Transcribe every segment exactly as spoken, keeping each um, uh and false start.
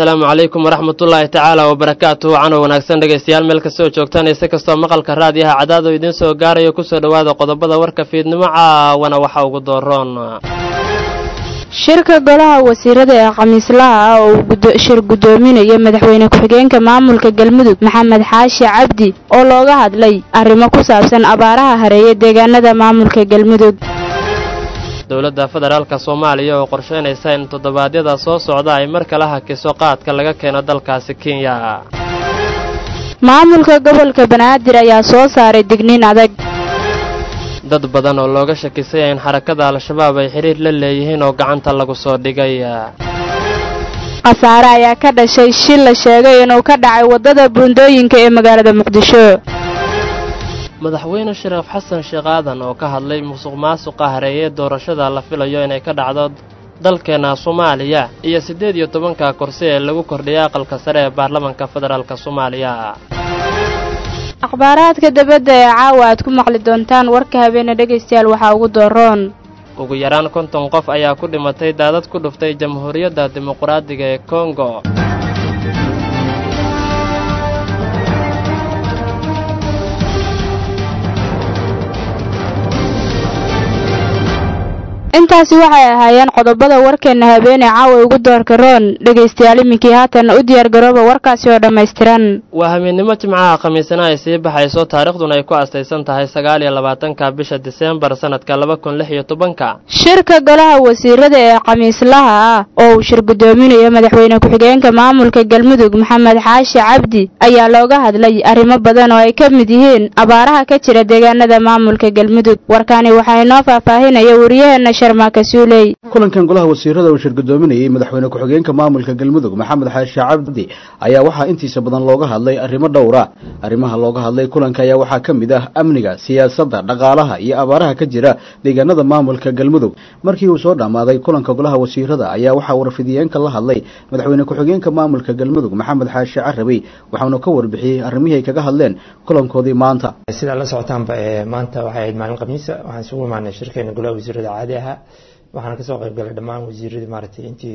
assalaamu calaykum waraxmatullaahi tacaala wabarakaatuhu cano wanaagsan dhegaystayaal meel kastoo joogtaan ise kastoo maqalka raadiyaha cadaado idiin soo gaarayo kusoo dhowaada qodobada warka fiidnimo caawana waxa ugu dooroon shirka golaha wasiirada ee khamiislaha ah oo uu shir gudoominayo madaxweyne ku-xigeenka maamulka galmudug maxamed xaashi cabdi oo looga hadlay arrimo ku saabsan abaaraha hareeye deegaanada maamulka galmudug dowladda federaalka Soomaaliya oo qorsheynaysa in toddobaadyada soo socda ay mar kale hakiso qaadka laga keeno dalkaasi Kenya. Maamulka gobolka Banaadir ayaa soo saaray digniin adag. Dad badan oo looga shakisay in xarakada Al-Shabaab ay xiriir la leeyihiin oo gacanta lagu soo dhigay. Qasaare ayaa ka dhashay shil la sheegay inuu ka dhacay wadada buundooyinka ee magaalada Muqdisho. madaxweyne Shariif Xasan Sheekh Aadan oo ka hadlay musuqmaasuqa hareeye doorashada la filayo inay ka dhacdo dalkeena Soomaaliya iyo siddeed iyo tobanka kursi ee lagu kordhiyay aqalka sare ee baarlamaanka federaalka Soomaaliya. akhbaaraadka dibadda ee caawa aad ku maqli doontaan warka habeena dhageystayaal waxa ugu dooroon ugu yaraan konton qof ayaa ku dhimatay daadad ku dhuftay Jamhuuriyadda Dimuqraadiga ee Congo. intaasi waxay ahaayeen qodobada warkeena habeen ee caawa ugu doorka roon dhageystayaal iminkii haatan u diyaar garooba warkaasi oo dhameystiran. waa habeenimo Jimcaha Khamiisna ay sii baxayso taariikhduna ay ku astaysan tahay sagaal iyo labaatanka bisha Diseembar sanadka laba kun lix iyo toban. shirka golaha wasiirada ee khamiislaha ah oo uu shir gudoominayo madaxweyne ku-xigeenka maamulka galmudug maxamed xaashi cabdi ayaa looga hadlay arrimo badan oo ay ka mid yihiin abaaraha ka jira deegaanada maamulka galmudug. warkaani waxa inoo faahfaahinaya wariyaheena kulankan golaha wasiirada uu shir gudoominayay madaxweyne ku-xigeenka maamulka galmudug maxamed xaashi cabdi ayaa waxaa intiisa badan looga hadlay arrimo dhowr ah. arrimaha looga hadlay kulanka ayaa waxaa ka mid ah amniga, siyaasadda, dhaqaalaha iyo abaaraha ka jira deegaanada maamulka galmudug. markii uu soo dhamaaday kulanka golaha wasiirada ayaa waxaa warfidiyeenka la hadlay madaxweyne ku-xigeenka maamulka galmudug maxamed xaashi carabi waxaanu ka warbixiyey arrimihii ay kaga hadleen kulankoodii maanta. sida la socotaanba maanta waxay ahayd maalin khamiis ah waxaan isugu imaanay shirkeena golaha wasiirada caadi ah waxaan ka soo qayb galay dhammaan wasiiradii maaragtay intii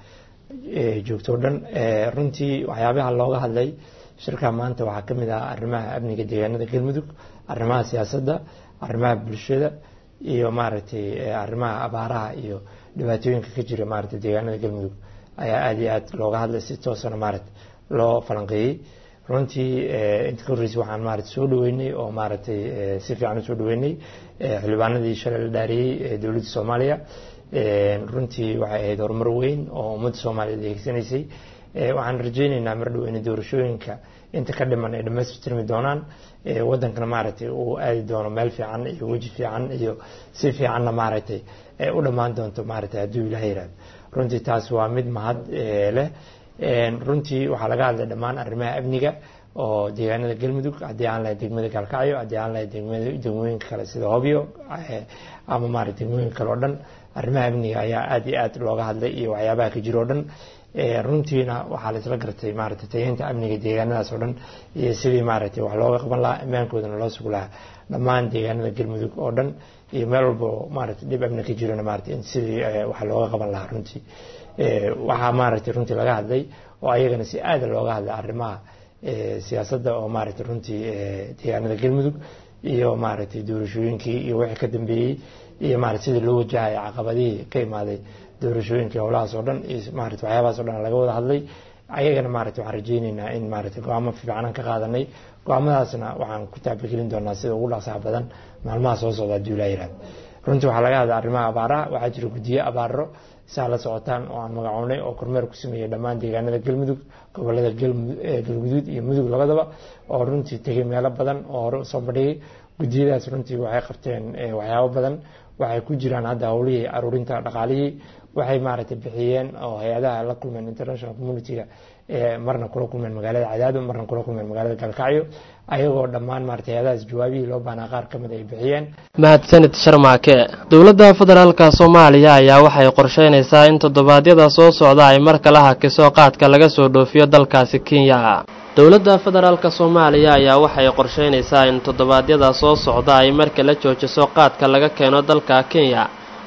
ee joogto dhan ee runtii waxyaabaha looga hadlay shirka maanta waxaa kamid ah arrimaha amniga deegaanada galmudug, arrimaha siyaasadda, arrimaha bulshada iyo maaragtay arrimaha abaaraha iyo dhibaatooyinka ka jira maaragtay deegaanada galmudug ayaa aad iyo aad looga hadlay si toosana maaragtay loo falanqeeyay. runtii inta ka horreysay waxaan maaragtay soo dhaweynay oo maaragtay si fiican u soo dhaweynay xildhibaanadii shalay la dhaariyay ee dowladda Soomaaliya. runtii waxay ahayd horumar weyn oo ummadda Soomaaliyeed adeegsanaysay. waxaan rajaynaynaa mar dhow in doorashooyinka inta ka dhiman ay dhammaystirmi doonaan wadankana maaragtay uu aadi doono meel fiican iyo waji fiican iyo si fiicanna maaragtay u dhammaan doonto maaragtay hadduu Ilaahay yiraahdo. runtii taas waa mid mahad leh. runtii waxaa laga hadlay dhammaan arrimaha amniga oo deegaanada galmudug haddii aan lahayd degmada Gaalkacyo, haddii aan lahayd degmada degmooyinka kale sida Hobyo ama maaragtay degmooyinka kale oo dhan. arrimaha amniga ayaa aad iyo aad looga hadlay iyo waxyaabaha ka jira oo dhan. runtiina waxaa la isla gartay maaragtay tayeynta amniga deegaanadaas oo dhan iyo sidii maaragtay wax looga qaban lahaa ammaankoodana loo sugi lahaa dhammaan deegaanada galmudug oo dhan iyo meel walba maaragtay dhib amni ka jirana maaragtay in sidii wax looga qaban lahaa. runtii waxaa maaragtay runtii laga hadlay oo ayagana si aad looga hadlay arrimaha siyaasadda oo maaragtay runtii deegaanada galmudug iyo maaragtay doorashooyinkii iyo wixii ka dambeeyay iyo maaragtay sidii loo wajahay caqabadihii ka imaaday doorashooyinkii howlahaas oo dhan iyo maaragtay waxyaabahaas oo dhan laga wada hadlay. ayagana maaragtay waxaan rajaynaynaa in maaragtay go'aamo fiican ka qaadanay. go'aamadaasna waxaan ku taabagelin doonaa sida ugu dhaqsaha badan maalmaha soo socda haddii Ilaahay yiraahdo. runtii waxaa laga hadlay arrimaha abaaraha. waxaa jira guddiyo abaaro saa la socotaan oo aan magacoonay oo kormeer ku sameeyay dhammaan deegaanada galmudug, gobolada galguduud iyo mudug labadaba oo runtii tegay meelo badan oo hore soo bandhigay. guddiyadaas runtii waxay qabteen waxyaabo badan. waxay ku jiraan hadda howlihii aruurinta dhaqaalihii. waxay maaragtay bixiyeen oo hay-adaha la kulmeen international community-ga marna kula kulmeen magaalada Cadaado, marna kula kulmeen magaalada Gaalkacyo, ayagoo dhammaan maaragtay hay-adahaas jawaabihii loo baahnaa qaar ka mid ay bixiyeen. mahadsanid Sharmaake. dowladda federaalka Soomaaliya ayaa waxay qorsheynaysaa in toddobaadyada soo socda ay mar kale hakiso qaadka laga soo dhoofiyo dalkaasi Kenya. dowladda federaalka Soomaaliya ayaa waxay qorsheynaysaa in toddobaadyada soo socda ay mar kale joojiso qaadka laga keeno dalka Kenya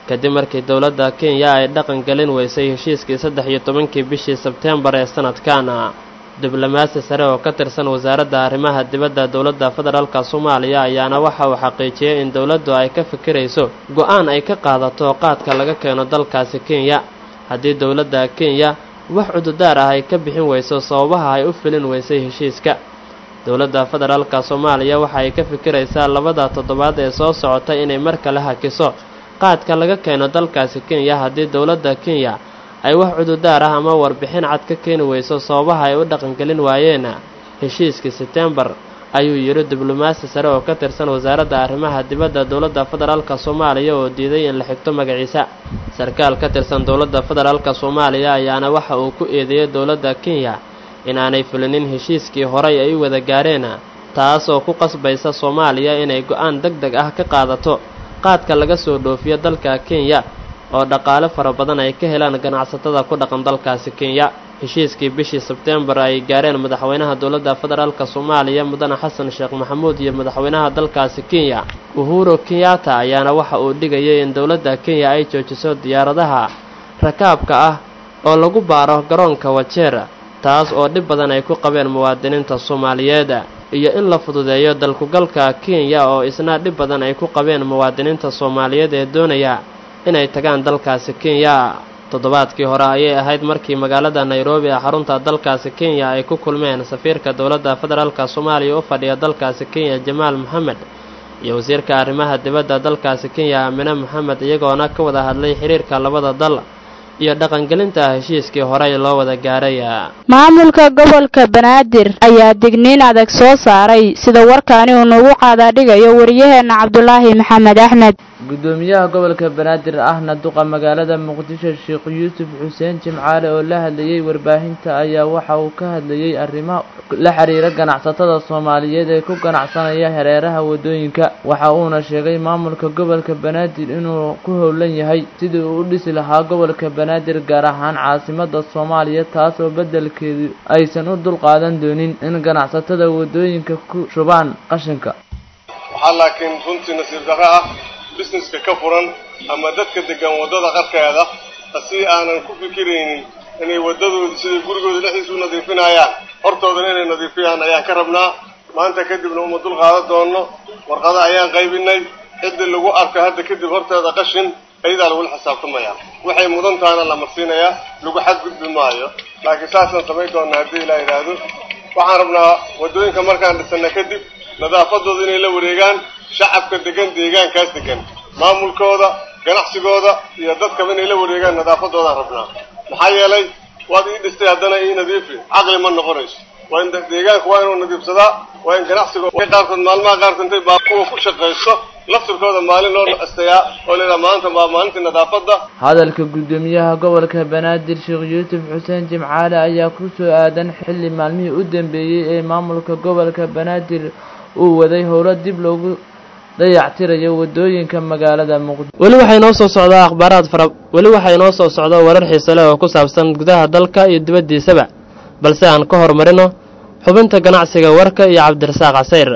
kadib markii dowladda Kenya ay dhaqan gelin weysay heshiiskii saddex iyo tobankii bishii Sebtembar ee sanadkan. diblomaasi sare oo ka tirsan wasaaradda arrimaha dibadda dowladda federaalka Soomaaliya ayaana waxa uu xaqiijiyay in dowladdu ay ka fikirayso go'aan ay ka qaadato qaadka laga keeno dalkaasi Kenya haddii dowladda Kenya wax cududaar ah ay ka bixin weyso sababaha ay u filin weysay heshiiska. dowladda federaalka Soomaaliya waxa ay ka fikiraysaa labada toddobaad ee soo socota inay mar kale hakiso qaadka laga keeno dalkaasi Kenya haddii dowladda Kenya ay wax cududaar ah ama warbixin cad ka keeni weyso sababaha ay u dhaqan gelin waayeen heshiiskii September ayuu yiri diblomaasi sare oo ka tirsan wasaaradda arrimaha dibadda dowladda federaalka Soomaaliya oo diiday in la xigto magaciisa. sarkaal ka tirsan dowladda federaalka Soomaaliya ayaana waxa uu ku eedeeyay dowladda Kenya inaanay fulinin heshiiskii horay ay wada gaareen taas oo ku qasbaysa Soomaaliya inay go'aan degdeg ah ka qaadato qaadka laga soo dhoofiyo dalka Kenya oo dhaqaale fara badan ay ka helaan ganacsatada ku dhaqan dalkaasi Kenya. heshiiskii bishii September ay gaareen madaxweynaha dowladda federaalka Soomaaliya mudane Xasan Sheekh Maxamuud iyo madaxweynaha dalkaasi Kenya Uhuru Kenyatta ayaana waxa uu dhigayay in dowladda Kenya ay joojiso diyaaradaha rakaabka ah oo lagu baaro garoonka Wajir taas oo dhib badan ay ku qabeen muwaadiniinta Soomaaliyeed iyo in la fududeeyo dalku galka Kenya oo isna dhib badan ay ku qabeen muwaadiniinta Soomaaliyeed ee doonaya inay tagaan dalkaasi Kenya. toddobaadkii hore ayay ahayd markii magaalada Nairobi ee xarunta dalkaasi Kenya ay ku kulmeen safiirka dowladda federaalka Soomaaliya oo fadhiya dalkaasi Kenya Jamaal Mohamed iyo wasiirka arrimaha dibadda dalkaasi Kenya Amina Mohamed iyagoona ka wada hadlay xiriirka labada dal iyo dhaqangelinta heshiiskii hore loo wada gaaray. maamulka gobolka Banaadir ayaa digniin adag soo saaray sida warkaani uu nagu qaada dhigayo wariyaheena Cabdullaahi Maxamed Axmed. gudoomiyaha gobolka Banaadir ahna duqa magaalada Muqdisho Sheekh Yuusuf Xuseen Jimcaale oo la hadlayay warbaahinta ayaa waxa uu ka hadlayay arrimo la xiriira ganacsatada Soomaaliyeed ee ku ganacsanaya hareeraha wadooyinka. waxa uuna sheegay maamulka gobolka Banaadir inuu ku howlan yahay sidii uu u dhisi lahaa gobolka Banaadir gaar ahaan caasimadda Soomaaliya taas oo bedelkeedu aysan u dul qaadan doonin in ganacsatada wadooyinka ku shubaan qashinka. waxa laakiin runtii nasiib darro ah businesska ka furan ama dadka degan wadada qarkeeda si aanan ku fikiraynin inay wadadooda sida gurigooda dhexdiisa u nadiifinayaan hortoodana inay nadiifiyaan ayaan ka rabnaa. maanta kadibna uma dul qaadan doono warqada ayaan qaybinay cid lagu arka hadda kadib horteeda qashin ayada lagu xisaabtamaya waxay mudan taana la marsiinaya lagu xad gudbi maayo laakiin saasan sameey doona hadii la yiraahdo. waxaan rabnaa wadooyinka markaan dhisana kadib nadaafadooda inay la wareegaan shacabka degan deegaankaas degan maamulkooda ganacsigooda iyo dadka inay la wareegaan nadaafadooda rabnaa. maxaa yeelay waad ii dhistay haddana ii nadiifi aqli ma noqonayso. waa in deegaanka waa inuu nadiifsadaa waa in ganacsiga qaarkood maalmaha qaarkood intay baa ku shaqeyso laftirkooda maalin loo astayaa oo leeyahay maanta waa maalintii nadaafadda. hadalka gudoomiyaha gobolka Banaadir Sheekh Yuusuf Xuseen Jimcaale ayaa ku soo aadan xilli maalmihii u dambeeyay ee maamulka gobolka Banaadir uu waday howlo dib loogu dayactirayo wadooyinka magaalada Muqdisho. wali waxay noo soo socdaa akhbaaraad fara wali waxay noo soo socdaa warar xiiso leh oo ku saabsan gudaha dalka iyo dibaddiisaba balse aan ka hormarino xubinta ganacsiga warka iyo Cabdirasaaq Casayr.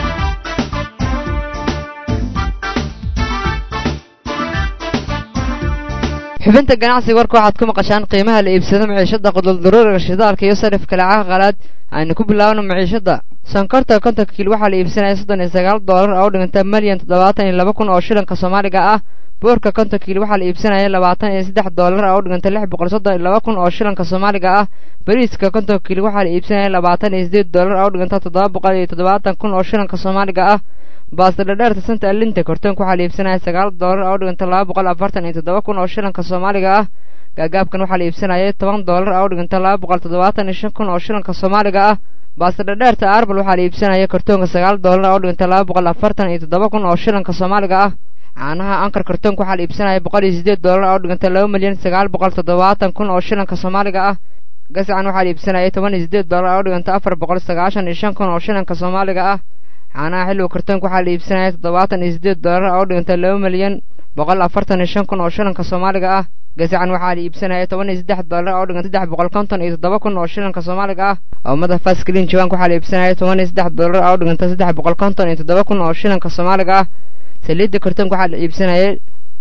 xubinta ganacsiga warka waxaad ku maqashaan qiimaha la iibsado maciishada qodol daruuriga shidaalka iyo sarifka lacagaha qalaad aynu ku bilaabno maciishada. sonkorta konton kiilo waxaa la iibsanaya soddon iyo sagaal doolar oo dhiganta milyan toddobaatan iyo laba kun oo shilinka Soomaaliga ah. boorka konton kiilo waxaa la iibsanaya labaatan iyo saddex doolar oo dhiganta lix boqol soddon iyo laba kun oo shilinka Soomaaliga ah. bariiska konton kiilo waxaa la iibsanaya labaatan iyo siddeed doolar oo dhiganta toddoba boqol iyo toddobaatan kun oo shilinka Soomaaliga ah. baasta dheerta santa alinta kortoonka waxaa la iibsanaya sagaal doolar oo dhiganta laba boqol afartan iyo toddoba kun oo shilinka Soomaaliga ah. gaagaabkan waxaa la iibsanaya toban doolar oo dhiganta laba boqol toddobaatan iyo shan kun oo shilinka Soomaaliga ah. baasta dheerta arbal waxaa la iibsanaya kortoonka sagaal doolar oo dhiganta laba boqol afartan iyo toddoba kun oo shilinka Soomaaliga ah. caanaha ankar kortoonka waxaa la iibsanaya boqol iyo siddeed doolar oo dhiganta laba milyan sagaal boqol toddobaatan kun oo shilinka Soomaaliga ah. gasacan waxaa la iibsanaya toban iyo siddeed doolar oo dhiganta afar boqol sagaashan iyo shan kun oo shilinka Soomaaliga ah. caanaha xilliga kortoonka waxaa la iibsanaya toddobaatan iyo siddeed doolar oo dhiganta laba milyan boqol afartan iyo shan kun oo shilinka Soomaaliga ah. gasacan waxaa la iibsanaya toban iyo saddex doolar oo dhiganta saddex boqol konton iyo toddoba kun oo shilinka Soomaaliga ah. oomada faskilin jawaanka waxaa la iibsanaya toban iyo saddex doolar oo dhiganta saddex boqol konton iyo toddoba kun oo shilinka Soomaaliga ah. saliidda kortoonka waxaa la iibsanaya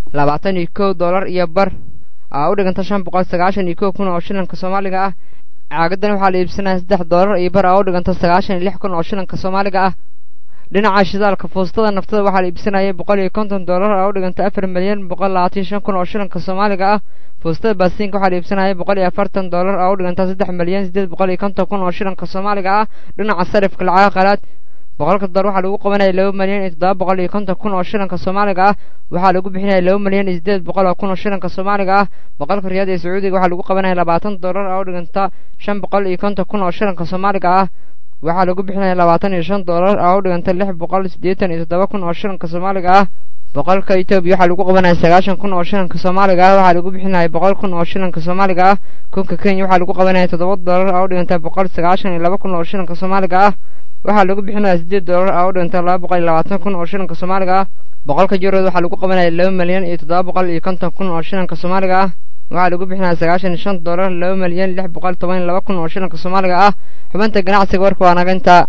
labaatan iyo kow doolar iyo bar aa u dhiganta shan boqol sagaashan iyo kow kun oo shilinka soomaaliga ah caagadan waxaa la iibsanaya saddex doolar iyo bar aa u dhiganta sagaashan iyo lix kun oo shilinka soomaaliga ah dhinaca shidaalka fuustada naftada waxaa la iibsanayay boqol iyo konton doolar aa u dhiganta afar milyan boqol labaatan iyo shan kun oo shilinka soomaaliga ah fuustada baasiinka waxaa la iibsanayay boqol iyo afartan doolar aa u dhiganta saddex milyan siddeed boqol iyo konton kun oo shilinka soomaaliga ah dhinaca sarifka lacagaha qalaad boqolka dollar waxaa lagu qabanaya laba milyan iyo toddoba boqol iyo konton kun oo shilinka soomaaliga ah waxaa lagu bixinaya laba milyan iyo siddeed boqol oo kun oo shilinka soomaaliga ah boqolka riyaad ee sacuudiga waxaa lagu qabanaya labaatan doolar aa u dhiganta shan boqol iyo konton kun oo shilinka soomaaliga ah waxaa lagu bixinaya labaatan iyo shan doolar aa u dhiganta lix boqol siddeetan iyo toddoba kun oo shilinka soomaaliga ah boqolka etoobiya waxaa lagu qabanaya sagaashan kun oo shilinka soomaaliga ah waxaa lagu bixinaya boqol kun oo shilinka soomaaliga ah kunka kenya waxaa lagu qabanaya toddoba doolar aa u dhiganta boqol sagaashan iyo laba kun oo shilinka soomaaliga ah waxaa lagu bixinaya siddeed doolar aa u dhiganta laba boqol iyo labaatan kun oo shilinka soomaaliga ah boqolka yurood waxaa lagu qabanaya laba milyan iyo toddoba boqol iyo konton kun oo shilinka soomaaliga ah waxaa lagu bixinaya sagaashan iyo shan doolar laba milyan lix boqol toban iyo laba kun oo shilinka soomaaliga ah xubinta ganacsiga warka waa naga intaa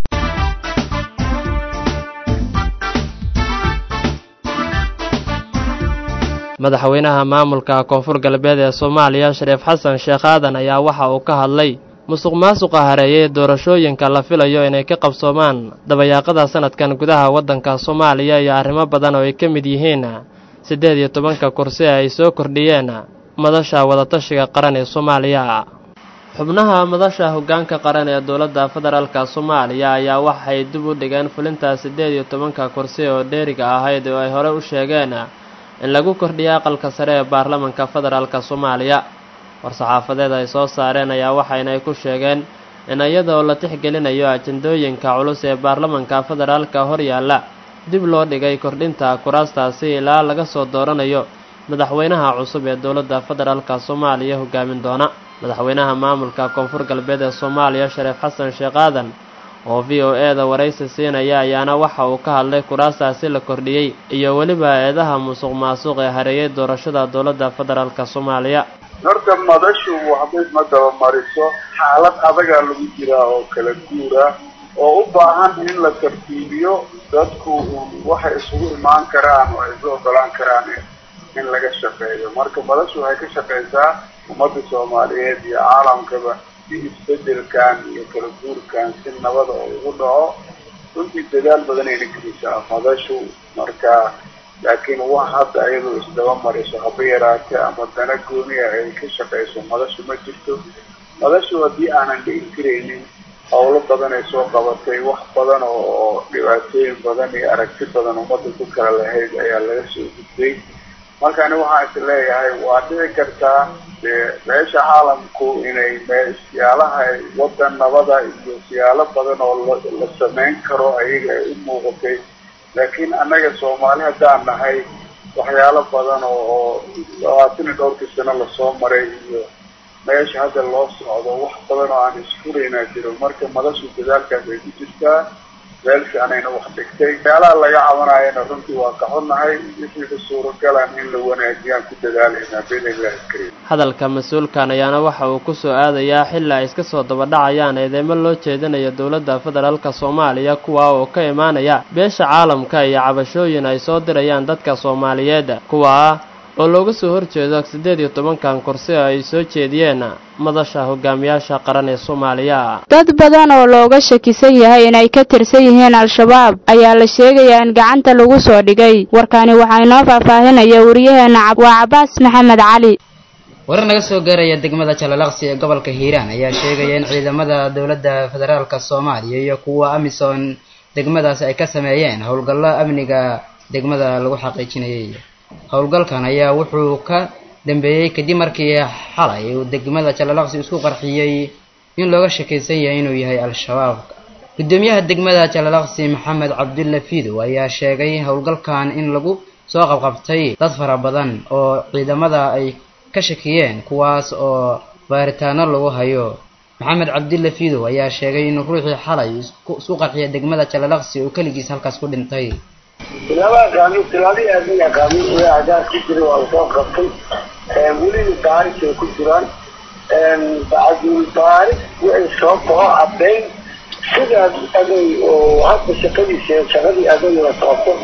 madaxweynaha maamulka koonfur galbeed ee Soomaaliya Shariif Xasan Sheekh Aadan ayaa waxa uu ka hadlay musuqmaasuqa hareeyay doorashooyinka la filayo inay ka qabsoomaan dabayaaqada sanadkan gudaha waddanka Soomaaliya iyo arrimo badan oo ay ka mid yihiin siddeed iyo tobanka kursi ay soo kordhiyeen madasha wadatashiga qaran ee Soomaaliya xubnaha madasha hoggaanka qaran ee dowladda federaalka Soomaaliya ayaa waxay dib u dhigeen fulinta siddeed iyo tobanka kursi oo dheeriga ahayd oo ay hore u sheegeen in lagu kordhiyo aqalka sare ee baarlamaanka federaalka Soomaaliya war-saxaafadeed ay soo saareen ayaa waxayna ku sheegeen in iyadoo la tixgelinayo ajandooyinka culus ee baarlamaanka federaalka hor yaalla dib loo dhigay kordhinta kuraastaasi ilaa laga soo dooranayo madaxweynaha cusub ee dowladda federaalka Soomaaliya hogaamin doona madaxweynaha maamulka koonfur galbeed ee Soomaaliya Shariif Xasan Sheekh Aadan oo V O A da waraysi siinaya ayaana waxa uu ka hadlay kuraastaasi la kordhiyay iyo waliba eedaha musuqmaasuq ee hareeyay doorashada dowladda federaalka Soomaaliya horta madashu waxay ma daba mariso xaalad adaga lagu jiraa oo kala guura oo u baahan in la tartiibiyo dadku waxay isugu imaan karaan oo ay soo galaan karaan in laga shaqeeyo marka madashu waxay ka shaqeysaa ummadda Soomaaliyeed iyo caalamkaba si isbedelkan iyo kala guurkan si nabad oo ugu dhaco runtii dadaal badan ay leeyihiin madashu marka laakiin waxa hadda ayadoo isdaba mariso haba yaraatee ama dana gooni ah ay ka shaqeyso madashu ma jirto madashu haddii aanan dhihin karaynin howlo badan ay soo qabatay wax badan oo dhibaatooyin badan iyo aragti badan ummadda ku kala lahayd ayaa laga soo gudbay markaani waxaan is leeyahay waa dhici kartaa meesha caalamku inay siyaalaha waddan nabada iyo siyaalo badan oo la samayn karo ayaga ay u muuqatay laakiin annaga Soomaali haddaan nahay waxyaalo badan oo labaatan iyo dhowr sano la soo maray iyo meesha hadda loo socdo wax badan oo aan isfurayna jiro marka madashu dadaalkaas ay ku jirtaa meelka anayna wax dhigtay meelaha laga cabanayana runtii waa ka xunnahay wixii suuragalan in la wanaajiyaan ku dadaalayna biidhnillaahi kariim hadalka mas-uulkan ayaana waxa uu ku soo aadayaa xilli ay iska soo daba dhacayaan eedeymo loo jeedinayo dowladda federaalka Soomaaliya kuwa oo ka imaanaya beesha caalamka iyo cabashooyin ay soo dirayaan dadka Soomaaliyeed kuwa oo looga soo horjeedo siddeed iyo tobankan kursi ay soo jeediyeen madasha hogaamiyaasha qaran ee Soomaaliya dad badan oo looga shakisan yahay inay ka tirsan yihiin al-shabaab ayaa la sheegayaa in gacanta lagu soo dhigay warkaani waxa inoo faahfaahinaya wariyaheena waa Cabaas Maxamed Cali warar naga soo gaaraya degmada Jalalaqsi ee gobolka Hiiraan ayaa sheegaya in ciidamada dowladda federaalka Soomaaliya iyo kuwa Amisom degmadaas ay ka sameeyeen howlgallo amniga degmada lagu xaqiijinayay howlgalkan ayaa wuxuu ka dambeeyay kadib markii xalay uu degmada Jalalaqsi isku qarxiyay in looga shakeysan yahay inuu yahay al-shabaab gudoomiyaha degmada Jalalaqsi Maxamed Cabdulla Fiido ayaa sheegay howlgalkan in lagu soo qabqabtay dad fara badan oo ciidamada ay ka shakiyeen kuwaas oo baaritaano lagu hayo Maxamed Cabdulla Fiido ayaa sheegay in ruuxii xalay isku qarxiyay degmada Jalalaqsi uu kaligiis halkaas ku dhintay tilaba gaani tiladi aadna gaani oo aadaar ku jiro oo soo qabtay ee weli taariikh ku jiraan ee baadul taariikh way soo baxo adeyn sida aday oo hadda shaqadiisa shaqadii aday la socdo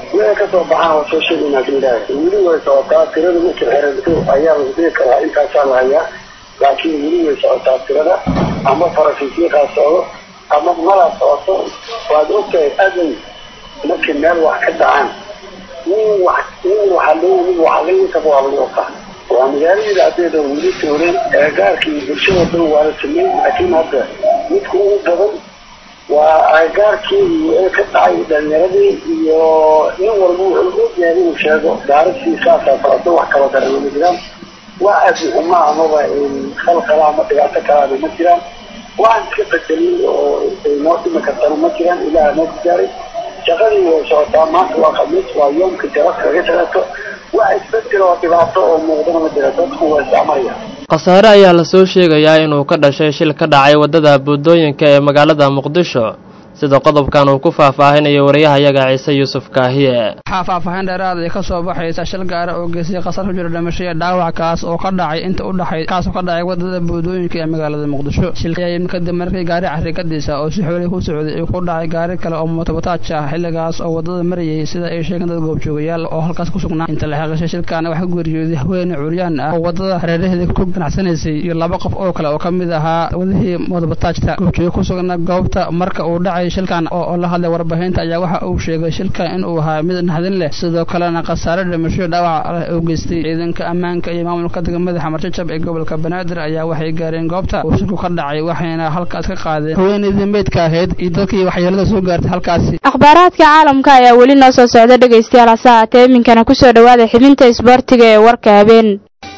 meel ka soo baxaan oo soo sheegayna gudaaha weli way socotaa tirada markii xiranto ayaa lagu dhihi karaa intaasaa la hayaa laakiin weli way socotaa tirada ama farasiisiiqaa socdo ama malaa socoto waad ogtahay adan markii meel wax ka dhacaan nin wax nin waxaa loo nin waxaa layinkaba waa lagu oqaa waa magaaladii adeeda weli tooray agagaarkii bulshada dhan waa la sameeyey laakiin hadda midka ugu badan waa agagaarkii ee ka dhacay dhalinyaradii iyo nin walba wuxuu ogyahay inuu sheego daaradii saasaa socoto wax kala daran ma jiraan waa adixuma amaba khalqala ama dhibaato kalaaba ma jiraan waan iska bedelin oo noo dhimi kartana ma jiraan ilaaha noo ku gaaray shaqadii way socotaa maanta waa khamiis waa yoomka jarad kaga shaqeyso waa isbedel oo dhibaato oo muuqdana ma jira dadku waa isticmaalaya khasaare ayaa la soo sheegayaa inuu ka dhashay shil ka dhacay waddada buundooyinka ee magaalada muqdisho sida qodobkan uu ku faahfaahinayo wariyahayaga ciise yuusuf kaahiye waxaa faahfaahin dheeraad ay ka soo baxaysa shil gaara oo geysay qasar ku jira dhimasho iyo dhaawac kaas oo ka dhacay inta u dhaxay kaas oo ka dhacay waddada buundooyinka ee magaalada muqdisho shilka ayaa kadib markii gaari carrigadiisa oo si xooli ku socday uu ku dhacay gaari kale oo mootobajaaj ah xilligaas oo waddada marayay sida ay sheegeen dad goobjoogayaal oo halkaas ku sugnaa inta la xaqiijiyay shilkaana waxa geeriyooday haween curyaan ah oo waddada hareeraheeda ku ganacsanaysay iyo laba qof oo kale oo ka mid ahaa wadihii mootobajaajta goobjooga ku sugnaa goobta marka uu dhacay shilkan oo la hadlay warbaahinta ayaa waxa uu sheegay shilkan in uu ahaa mid naxdin leh sidoo kalena khasaare dhimasho dhaawac uu geystay ciidanka ammaanka iyo maamulka degmada Xamarjajab ee gobolka Banaadir ayaa waxay gaareen goobta uu shilku ka dhacay waxayna halkaas ka qaadeen haweeneydii meydka ahayd iyo dadkii waxyeelada soo gaartay halkaasi akhbaaraadka caalamka ayaa weli noo soo socda dhageystayaal saacada iminkana ku soo dhawaada xibinta isboortiga ee warka habeen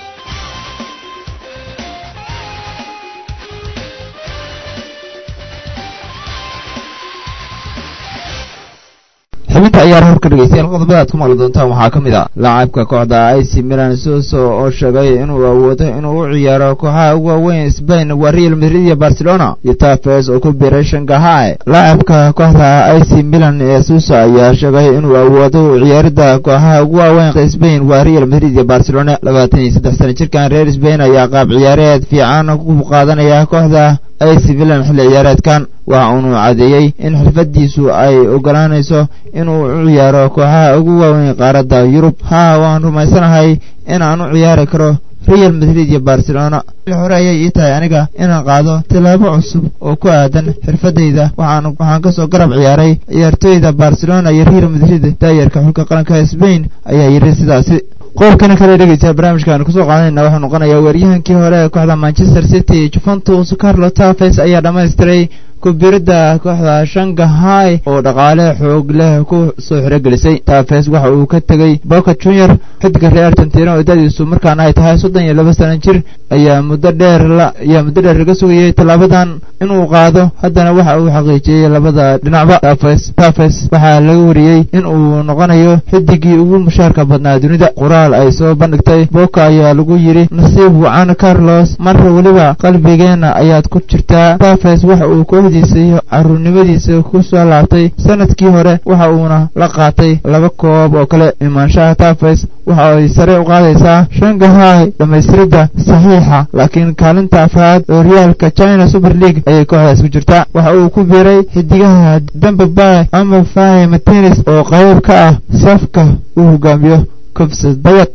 xubinta ciyaaraha horka dhegeystayaal qodobada aad ku maqli doontaan waxaa ka mid ah laacibka kooxda A C Milan Soso oo sheegay inuu awoodo inuu u ciyaaro kooxaha ugu waaweyn Spain waa Real Madrid iyo Barcelona iyo Tafes oo ku biiray Shanghai laacibka kooxda A C Milan ee Soso ayaa sheegay inuu awoodo u ciyaarida kooxaha ugu waaweyn Spain waa Real Madrid iyo Barcelona labaatan iyo saddex sano jirkan reer Spain ayaa qaab ciyaareed fiican ku qaadanaya kooxda A C Milan xilli ciyaareedkan waxa uu cadeeyay in xirfadiisu ay ogolaanayso inuu u ciyaaro kooxaha ugu waaweyn qaaradda Yurub ha waan rumaysanahay in aan u ciyaari karo Real Madrid iyo Barcelona hore ayay ii tahay aniga inaan qaado tilaabo cusub oo ku aadan xirfadayda waxaan waxaan ka soo garab ciyaaray ciyaartooyda Barcelona iyo Real Madrid taayirka xulka qaranka Spain ayaa yiri sidaasi qofkana kale dhageysta barnaamijkan ku soo qaadanayna waxa noqonaya waryahankii hore ee kooxda Manchester City Juventus Carlo Tafes ayaa dhameystiray ku biirida kooxda Shanghai oo dhaqaale xoog leh ku soo xirigelisay Tafes waxa uu ka tagay Boca Juniors xiddiga reer Argentina oo da'diisu markaan ay tahay soddon iyo laba sano jir ayaa muddo dheer la ayaa muddo dheer laga sugayay talaabadan inuu qaado haddana waxa uu xaqiijiyay labada dhinacba Tafes Tafes waxa laga wariyay in uu noqonayo xiddigii ugu mushaarka badnaa dunida qoraal ay soo bandhigtay Boca ayaa lagu yiri nasiib wacan Carlos mar waliba qalbigeena ayaad ku jirtaa Tafes waxa uu ku iyo caruurnimadiisa ku soo laabtay sanadkii hore waxa uuna la qaatay laba koob oo kale imaanshaha Tafes waxa ay sare u qaadaysaa Shanghai dhamaystirida saxiixa laakiin kaalinta afraad ee horyaalka China Super League ayay kooxdaas ku jirtaa waxa uu ku biiray xidigaha Demba Ba ama Faye Martinez oo qayb ka ah safka uu hogaamiyo Kobsad Bayat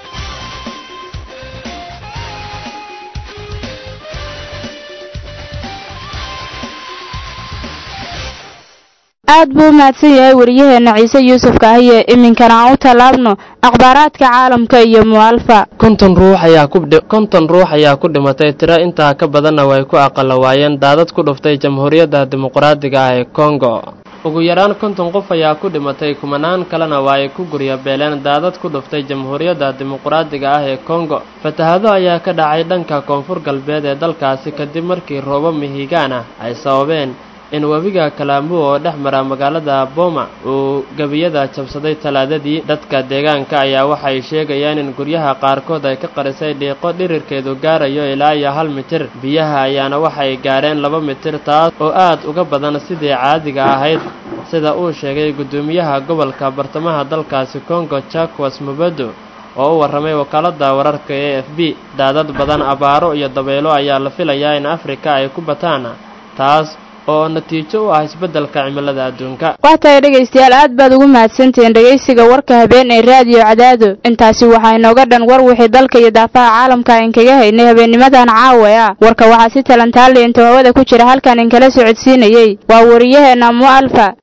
aad buu mahadsan yahay wariyaheena ciise yuusuf kaahiye iminkana aan u tallaabno akhbaaraadka caalamka iyo mualfa konton ruux ayaa ku konton ruux ayaa ku dhimatay tiro intaa ka badanna way ku aqala waayeen daadad ku dhuftay jamhuuriyadda dimuqraadiga ah ee Congo ugu yaraan konton qof ayaa ku dhimatay kumanaan kalena waa ay ku gurya beeleen daadad ku dhuftay jamhuuriyadda dimuqraadiga ah ee Congo fatahaado ayaa ka dhacay dhanka koonfur galbeed ee dalkaasi kadib markii roobab mihigaan ah ay sababeen in wabiga Kalaambu oo dhex mara magaalada Boma uu gabiyada jabsaday talaadadii dadka deegaanka ayaa waxay sheegayaan in guryaha qaarkood ay ka qarisay dhiiqo dhirirkeedu gaarayo ilaa iyo hal mitir biyaha ayaana waxay gaareen laba mitir taas oo aad uga badan sidii caadiga ahayd sida uu sheegay gudoomiyaha gobolka bartamaha dalkaasi Congo Jacques Mubado oo u warramay wakaalada wararka ee A F B daadad badan abaaro iyo dabeelo ayaa la filayaa in Afrika ay ku bataan taas oo natiijo u ah isbeddelka cimilada adduunka. Waatahay dhegaystayaal aad baad ugu mahadsantihiin dhagaysiga warka habeen ee raadiyo Cadaado. Intaasi waxaa inooga dhan war wixii dalka iyo daafaha caalamka in kaga haynay habeennimadan caawa. Warka waxaa si talantaale inta hawada ku jira halkan in kala socodsiinayay waa wariyaheena Mu Alfa.